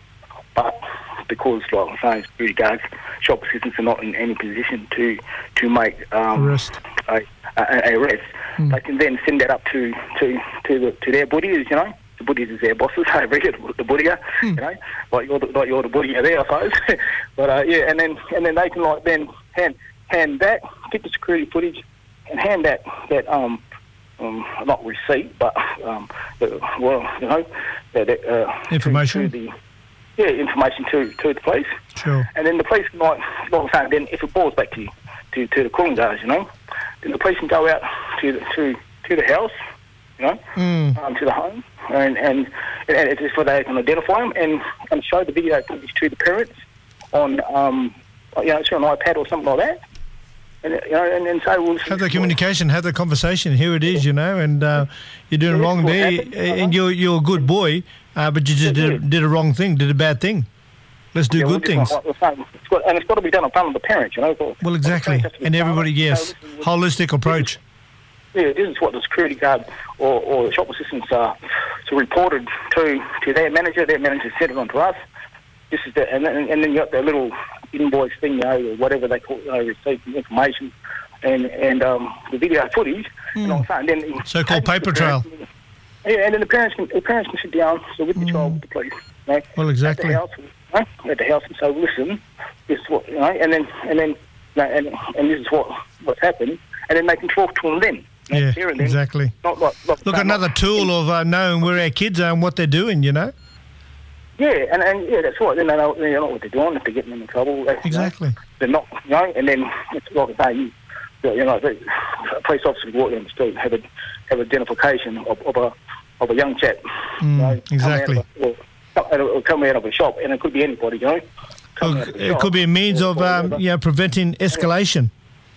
[SPEAKER 19] but because, like I'm saying, security guards, shop assistants are not in any position to to make um,
[SPEAKER 3] Arrest.
[SPEAKER 19] a, a, a arrest,
[SPEAKER 3] Mm.
[SPEAKER 19] they can then send that up to to to, the, to their buddies, you know. The buddies is their bosses over here, the buddier,
[SPEAKER 3] Mm.
[SPEAKER 19] you know, like you're the, like you're the buddier there, I suppose. But uh, yeah, and then and then they can like then hand hand that, get the security footage, and hand that that um um not receipt, but um the, well you know that uh,
[SPEAKER 3] Information?
[SPEAKER 19] to, to the yeah information to to the police.
[SPEAKER 3] Sure.
[SPEAKER 19] And then the police can, like, like I'm saying, then if it falls back to you, to, to the Coolingars, you know, then the police can go out to the, to to the house, you know,
[SPEAKER 3] Mm.
[SPEAKER 19] um, to the home, and and, and it's just where they can identify them and, and show the video footage to the parents on, um, you know, through an iPad or something like that. And, you know, and then say, well,
[SPEAKER 3] Have the communication, have the conversation. Here it is, you know, and uh, you're doing
[SPEAKER 19] Yeah,
[SPEAKER 3] wrong
[SPEAKER 19] what
[SPEAKER 3] there,
[SPEAKER 19] happened,
[SPEAKER 3] and you're you're a good boy, uh, but you just did, did a wrong thing, did a bad thing. Let's do
[SPEAKER 19] yeah,
[SPEAKER 3] good
[SPEAKER 19] well,
[SPEAKER 3] things.
[SPEAKER 19] this is what we're saying. It's got, and it's got to be done in front of the parents, you know. So-
[SPEAKER 3] Well, exactly,
[SPEAKER 19] so
[SPEAKER 3] and everybody, yes, holistic approach.
[SPEAKER 19] Yeah, this is what the security guard or, or the shop assistants are so reported to to their manager. Their manager sent it on to us. This is the, and then and then you got the little invoice thing, you know, or whatever they call it, you know, receipt information, and and um, the video footage. And all that. And then
[SPEAKER 3] So-called paper trail.
[SPEAKER 19] Yeah, and then the parents can the parents can sit down so with the child with the police. You know,
[SPEAKER 3] Well, exactly.
[SPEAKER 19] At the house, you know, at the house and say, listen, this is what you know, and then and then you know, and and this is what what's happened, and then they can talk to them then. You know,
[SPEAKER 3] Yeah,
[SPEAKER 19] there and then.
[SPEAKER 3] exactly.
[SPEAKER 19] Not like, like
[SPEAKER 3] Look,
[SPEAKER 19] not-
[SPEAKER 3] another tool of uh, knowing where our kids are and what they're doing, you know?
[SPEAKER 19] Yeah, and, and yeah, that's right. Then they know, they know what they're doing. If they're getting them in trouble, they,
[SPEAKER 3] Exactly.
[SPEAKER 19] You know, they're not, you know. And then, it's like I say, you, you know, the police officers walk down the street and have a have identification of, of a of a young chap.
[SPEAKER 3] Mm,
[SPEAKER 19] you know,
[SPEAKER 3] exactly.
[SPEAKER 19] Coming out, of a, or, or coming out of a shop, and it could be anybody, you know. coming out of a
[SPEAKER 3] It
[SPEAKER 19] shop,
[SPEAKER 3] could be a means
[SPEAKER 19] or-
[SPEAKER 3] of,
[SPEAKER 19] or
[SPEAKER 3] um,
[SPEAKER 19] whatever.
[SPEAKER 3] you know, preventing escalation.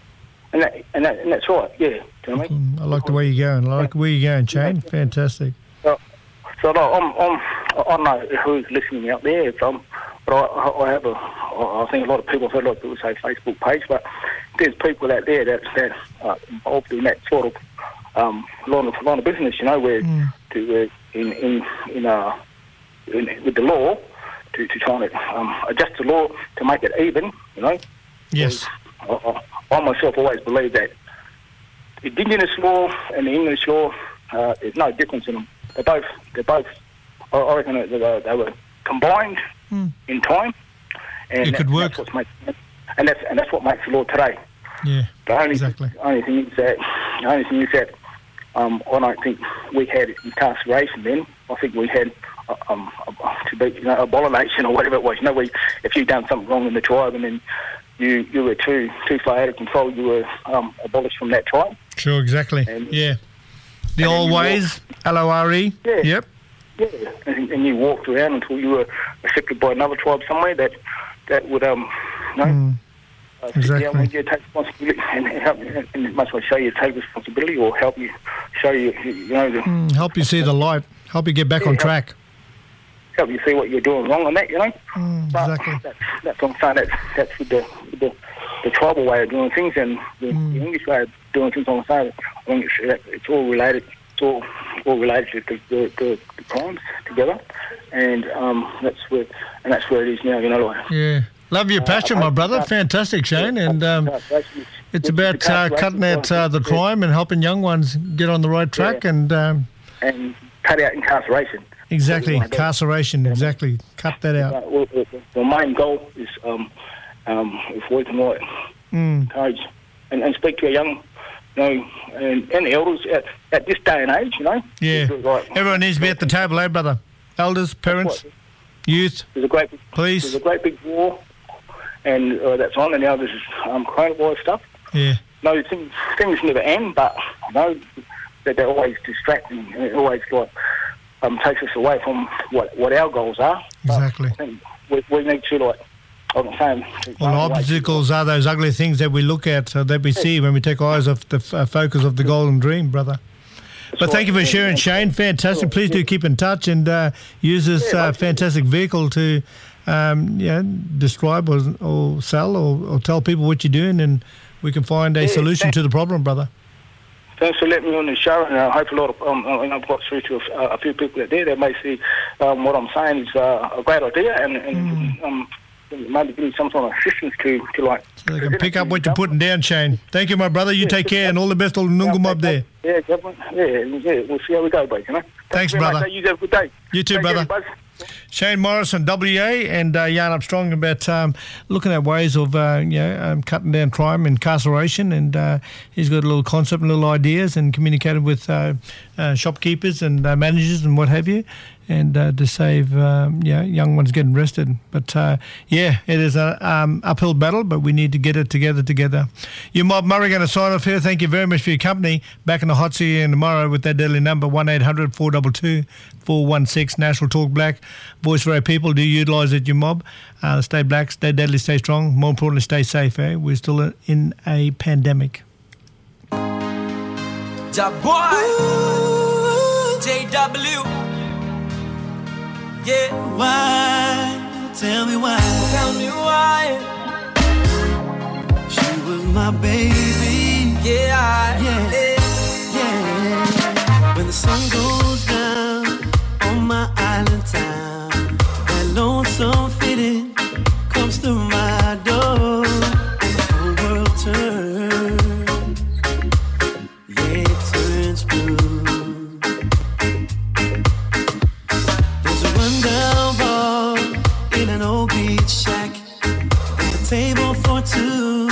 [SPEAKER 19] And that, and that, and that's right. Yeah, do you know what I mean?
[SPEAKER 3] I like the way you're going. I like where you're going, Shane. Fantastic.
[SPEAKER 19] So, so like, I'm, I'm, I don't know who's listening out there from, but I, I I have a, I think a lot of people, I've heard a lot of people say Facebook page, but there's people out there that, that are involved in that sort of um, line of, line of business, you know, where
[SPEAKER 3] Mm.
[SPEAKER 19] to, uh, in, in, in, uh, in, with the law, to, to try and um, adjust the law to make it even, you know.
[SPEAKER 3] Yes.
[SPEAKER 19] I, I, I myself always believe that the Indigenous law and the English law, uh, there's no difference in them. They're both, they're both, I I reckon that they were, they were combined
[SPEAKER 3] Mm.
[SPEAKER 19] in time. And
[SPEAKER 3] It
[SPEAKER 19] that-
[SPEAKER 3] could work.
[SPEAKER 19] That's what's make, and, that's, and that's what makes the law today.
[SPEAKER 3] Yeah,
[SPEAKER 19] The only,
[SPEAKER 3] exactly.
[SPEAKER 19] only thing is that, the only thing is that um, I don't think we had incarceration then. I think we had uh, um, uh, to be, you know, abomination or whatever it was. You know, we, if you'd done something wrong in the tribe and then you you were too too far out of control, you were um, abolished from that tribe.
[SPEAKER 3] Sure, exactly.
[SPEAKER 19] And-
[SPEAKER 3] yeah. The
[SPEAKER 19] and then
[SPEAKER 3] old
[SPEAKER 19] you
[SPEAKER 3] ways, L O R E.
[SPEAKER 19] Yeah.
[SPEAKER 3] Yep.
[SPEAKER 19] Yeah, and, and you walked around until you were accepted by another tribe somewhere that that would um, you know,
[SPEAKER 3] Mm.
[SPEAKER 19] uh, sit
[SPEAKER 3] Exactly.
[SPEAKER 19] down with you, take responsibility, and help you, and it must well show you take responsibility or help you show you, you know, the,
[SPEAKER 3] Mm, help you see the light. Help you get back
[SPEAKER 19] Yeah,
[SPEAKER 3] on
[SPEAKER 19] help-
[SPEAKER 3] track.
[SPEAKER 19] help you see what you're doing wrong on that, you know.
[SPEAKER 3] Mm,
[SPEAKER 19] But
[SPEAKER 3] exactly.
[SPEAKER 19] that's, that's what I'm saying. That's that's with the with the, the tribal way of doing things and the,
[SPEAKER 3] Mm.
[SPEAKER 19] the English way of doing things. I'm saying, I think it's, it's all related. It's all all related to the, the, the, the crimes together, and um, that's where and that's where it is now. You know, like.
[SPEAKER 3] Yeah. Love your passion, my brother. Fantastic, Shane. And um, it's about uh, cutting out uh, the crime and helping young ones get on the right track. And um,
[SPEAKER 19] and cut out incarceration.
[SPEAKER 3] exactly,
[SPEAKER 19] Like that.
[SPEAKER 3] incarceration. Exactly. Cut that out.
[SPEAKER 19] Uh, well, the, the main goal is um, um, if we can like
[SPEAKER 3] Mm.
[SPEAKER 19] encourage and, and speak to our young, you know, and, and the elders at, at this day and age, you know.
[SPEAKER 3] Yeah.
[SPEAKER 19] Like,
[SPEAKER 3] Everyone needs to be at the table, eh, brother? Elders, parents, youth.
[SPEAKER 19] There's a great,
[SPEAKER 3] Police.
[SPEAKER 19] There's a great big war, and uh, that's on, and now there's um, coronavirus stuff.
[SPEAKER 3] Yeah.
[SPEAKER 19] No, things things never end, but you know that they're always distracting, and it always like um, takes us away from what what our goals are.
[SPEAKER 3] Exactly.
[SPEAKER 19] I think we, we need to like. I'm saying.
[SPEAKER 3] Well, obstacles are those ugly things that we look at, uh, that we see when we take our eyes off the f- uh, focus of the golden dream, brother. But thank you for sharing, Shane. Fantastic. Please do keep in touch and uh, use this uh, fantastic vehicle to um, you know, describe or, or sell or, or tell people what you're doing, and we can find a
[SPEAKER 19] Yeah,
[SPEAKER 3] solution
[SPEAKER 19] thank-
[SPEAKER 3] to the problem, brother.
[SPEAKER 19] thanks for letting me on the show, and I hope a lot of um, and I've got through to a, a few people out there that may see um, what I'm saying is uh, a great idea, and, and mm. um, maybe give me some sort of assistance to, to like.
[SPEAKER 3] So they can pick up what you're putting down, Shane. Thank you, my brother. You yeah, take care, and all the best to Nunga Mob there.
[SPEAKER 19] Yeah, yeah, yeah. We'll see how we go, boys. You know.
[SPEAKER 3] Thanks, brother.
[SPEAKER 19] Much. You have a good day.
[SPEAKER 3] You too,
[SPEAKER 19] take
[SPEAKER 3] brother.
[SPEAKER 19] Care,
[SPEAKER 3] Shane Morrison, W A, and uh, Yarn Up Strong about um, looking at ways of uh, you know um, cutting down crime, incarceration, and uh, he's got a little concept and little ideas, and communicated with uh, uh, shopkeepers and uh, managers and what have you, and uh, to save um, yeah young ones getting arrested. But uh, yeah, it is an um, uphill battle, but we need to get it together together. You Mob Murray going to sign off here. Thank you very much for your company. Back in the hot seat and tomorrow with that deadly number one eight hundred four two two four one six National Talk Black. Voice for our people. Do utilise it, you mob. Uh, stay black, stay deadly, stay strong. More importantly, stay safe. Eh? We're still in a pandemic.
[SPEAKER 5] Ja boy, J W. Yeah.
[SPEAKER 15] Why? Tell me why.
[SPEAKER 5] Tell me why.
[SPEAKER 15] She was my baby.
[SPEAKER 5] Yeah.
[SPEAKER 15] Yeah.
[SPEAKER 5] Yeah.
[SPEAKER 15] Yeah. When the sun goes down on my island town, that lonesome feeling comes through my door, and the whole world turns. Yeah, it turns blue. There's a rundown bar in an old beach shack, with a table for two.